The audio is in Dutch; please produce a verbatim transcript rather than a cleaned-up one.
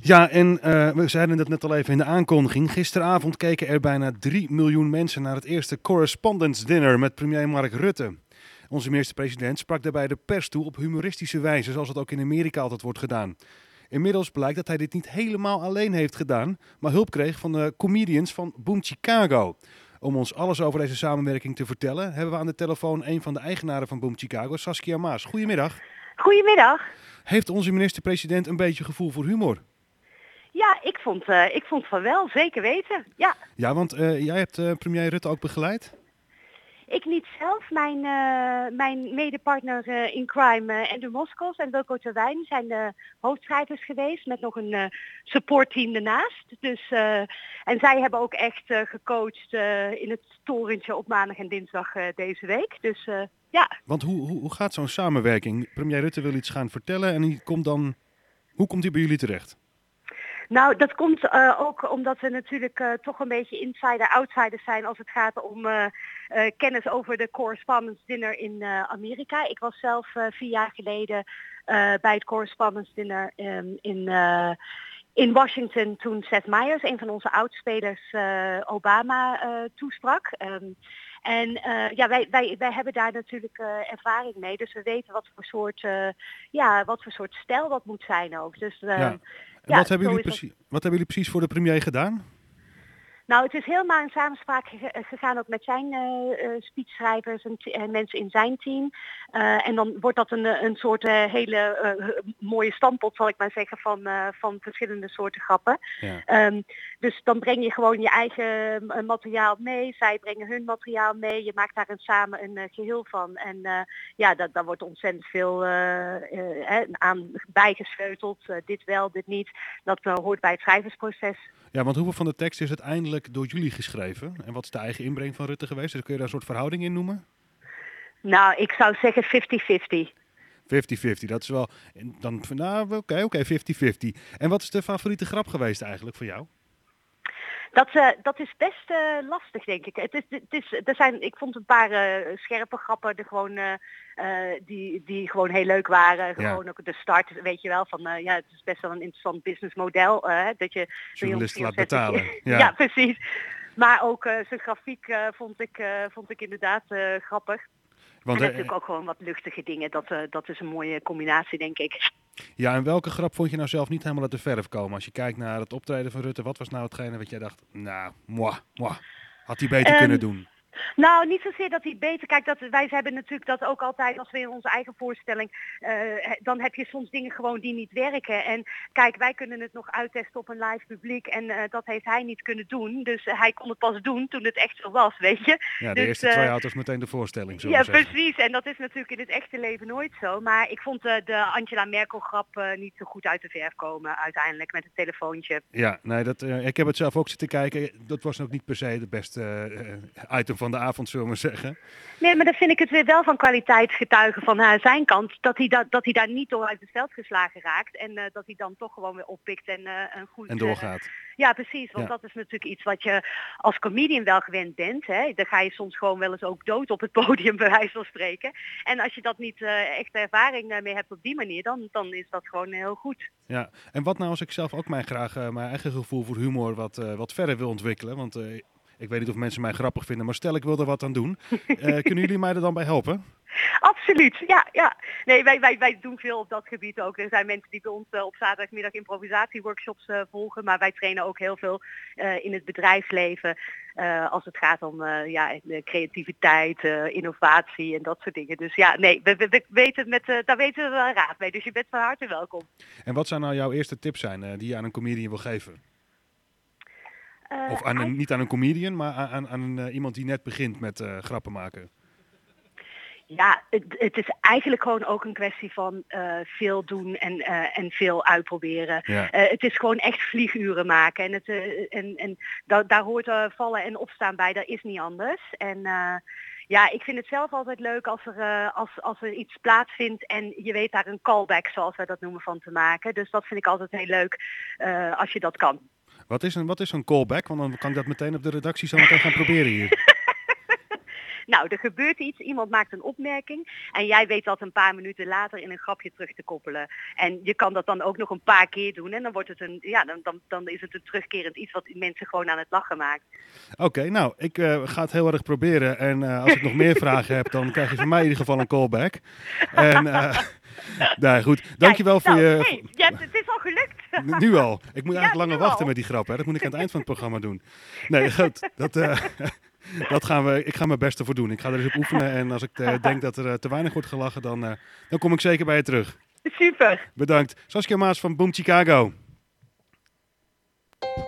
Ja, en uh, we zeiden het net al even in de aankondiging. Gisteravond keken er bijna drie miljoen mensen naar het eerste Correspondence Dinner met premier Mark Rutte. Onze minister-president sprak daarbij de pers toe op humoristische wijze, zoals het ook in Amerika altijd wordt gedaan. Inmiddels blijkt dat hij dit niet helemaal alleen heeft gedaan, maar hulp kreeg van de comedians van Boom Chicago. Om ons alles over deze samenwerking te vertellen, hebben we aan de telefoon een van de eigenaren van Boom Chicago, Saskia Maas. Goedemiddag. Goedemiddag. Heeft onze minister-president een beetje gevoel voor humor? Ja, ik vond, uh, ik vond van wel, zeker weten. Ja, ja want uh, jij hebt uh, premier Rutte ook begeleid? Ik niet zelf. Mijn, uh, mijn medepartner uh, in crime, uh, Andrew Moskos en Wilco Terwijn, zijn de hoofdschrijvers geweest met nog een uh, supportteam ernaast. Dus, uh, en zij hebben ook echt uh, gecoacht uh, in het torentje op maandag en dinsdag uh, deze week. Dus uh, ja. Want hoe, hoe, hoe gaat zo'n samenwerking? Premier Rutte wil iets gaan vertellen en die komt dan, hoe komt hij bij jullie terecht? Nou, dat komt uh, ook omdat we natuurlijk uh, toch een beetje insider-outsiders zijn als het gaat om uh, uh, kennis over de Correspondence Dinner in uh, Amerika. Ik was zelf uh, vier jaar geleden uh, bij het Correspondence Dinner um, in, uh, in Washington toen Seth Meyers, een van onze oudspelers, uh, Obama uh, toesprak. Um, En uh, ja, wij, wij, wij hebben daar natuurlijk uh, ervaring mee. Dus we weten wat voor soort, uh, ja, wat voor soort stijl dat moet zijn ook. Dus, uh, ja. En ja, wat, hebben jullie precies, wat hebben jullie precies voor de premier gedaan? Nou, het is helemaal in samenspraak gegaan ook met zijn uh, uh, speechschrijvers en, en mensen in zijn team. Uh, en dan wordt dat een, een soort uh, hele uh, mooie stampot, zal ik maar zeggen, van, uh, van verschillende soorten grappen. Ja. Um, dus dan breng je gewoon je eigen uh, materiaal mee, zij brengen hun materiaal mee. Je maakt daar een, samen een uh, geheel van. En uh, ja, dat, daar wordt ontzettend veel uh, uh, aan bijgesleuteld. Uh, dit wel, dit niet. Dat uh, hoort bij het schrijversproces. Ja, want hoeveel van de tekst is uiteindelijk door jullie geschreven? En wat is de eigen inbreng van Rutte geweest? Dus kun je daar een soort verhouding in noemen? Nou, ik zou zeggen vijftig vijftig. vijftig vijftig, dat is wel... Dan, nou, oké, okay, oké, okay, vijftig vijftig. En wat is de favoriete grap geweest eigenlijk voor jou? Dat, uh, dat is best uh, lastig, denk ik. Het is, het is, er zijn, ik vond een paar uh, scherpe grappen er gewoon, uh, uh, die, die gewoon heel leuk waren. Ja. Gewoon ook de start, weet je wel, van uh, ja, het is best wel een interessant businessmodel. Uh, dat je journalisten laat betalen. Ja. Ja, precies. Maar ook uh, zijn grafiek uh, vond, ik, uh, vond ik inderdaad uh, grappig. Want, en natuurlijk uh, ook gewoon wat luchtige dingen. Dat, uh, dat is een mooie combinatie, denk ik. Ja, en welke grap vond je nou zelf niet helemaal uit de verf komen? Als je kijkt naar het optreden van Rutte, wat was nou hetgene wat jij dacht, nou, moi, moi, had hij beter um, kunnen doen? Nou, niet zozeer dat hij beter... Kijk, dat, wij hebben natuurlijk dat ook altijd als we in onze eigen voorstelling... Uh, dan heb je soms dingen gewoon die niet werken. En kijk, wij kunnen het nog uittesten op een live publiek. En uh, dat heeft hij niet kunnen doen. Dus uh, hij kon het pas doen toen het echt zo was, weet je. Ja, de dus, eerste twee auto's meteen de voorstelling, zo. Ja, zeggen. precies. En dat is natuurlijk in het echte leven nooit zo. Maar ik vond uh, de Angela Merkel grap uh, niet zo goed uit de verf komen uiteindelijk met het telefoontje. Ja, nee, dat, uh, ik heb het zelf ook zitten kijken. Dat was ook niet per se de beste uh, item van de avond, zullen we maar zeggen. Nee, maar dan vind ik het weer wel van kwaliteitsgetuigen van uh, zijn kant. Dat hij, da- dat hij daar niet door uit het veld geslagen raakt. En uh, dat hij dan toch gewoon weer oppikt en uh, een goed... En doorgaat. Uh, ja, precies. Want ja. dat is natuurlijk iets wat je als comedian wel gewend bent. Hè? Dan ga je soms gewoon wel eens ook dood op het podium, bij wijze van spreken. En als je dat niet uh, echt ervaring uh, mee hebt op die manier, dan, dan is dat gewoon heel goed. Ja, en wat nou als ik zelf ook mijn, graag uh, mijn eigen gevoel voor humor wat, uh, wat verder wil ontwikkelen? Want... Uh, Ik weet niet of mensen mij grappig vinden, maar stel ik wil er wat aan doen. Uh, kunnen jullie mij er dan bij helpen? Absoluut, ja. ja. Nee, wij, wij, wij doen veel op dat gebied ook. Er zijn mensen die bij ons uh, op zaterdagmiddag improvisatieworkshops uh, volgen. Maar wij trainen ook heel veel uh, in het bedrijfsleven. Uh, als het gaat om uh, ja, de creativiteit, uh, innovatie en dat soort dingen. Dus ja, nee, we, we, we weten met, uh, daar weten we wel raad mee. Dus je bent van harte welkom. En wat zou nou jouw eerste tips zijn uh, die je aan een comedian wil geven? Uh, of aan een, niet aan een comedian, maar aan, aan een, uh, iemand die net begint met uh, grappen maken. Ja, het, het is eigenlijk gewoon ook een kwestie van uh, veel doen en, uh, en veel uitproberen. Ja. Uh, het is gewoon echt vlieguren maken. En, het, uh, en, en da- daar hoort uh, vallen en opstaan bij, dat is niet anders. En uh, ja, ik vind het zelf altijd leuk als er, uh, als, als er iets plaatsvindt en je weet daar een callback, zoals wij dat noemen, van te maken. Dus dat vind ik altijd heel leuk uh, als je dat kan. Wat is, een, wat is een callback? Want dan kan ik dat meteen op de redactie zo meteen gaan proberen hier. Nou, er gebeurt iets, iemand maakt een opmerking en jij weet dat een paar minuten later in een grapje terug te koppelen. En je kan dat dan ook nog een paar keer doen en dan wordt het een, ja, dan, dan, dan is het een terugkerend iets wat mensen gewoon aan het lachen maakt. Oké, okay, nou, ik uh, ga het heel erg proberen en uh, als ik nog meer vragen heb, dan krijg je van mij in ieder geval een callback. En uh, nee, goed, dankjewel Kijk, voor nou, je... Hey, ja, het is al gelukt. Nu al. Ik moet eigenlijk ja, langer wachten al. met die grap, hè. Dat moet ik aan het eind van het programma doen. Nee, goed, dat... Uh, Dat gaan we, ik ga mijn best ervoor doen. Ik ga er eens op oefenen en als ik uh, denk dat er uh, te weinig wordt gelachen, dan, uh, dan kom ik zeker bij je terug. Super. Bedankt. Saskia Maas van Boom Chicago.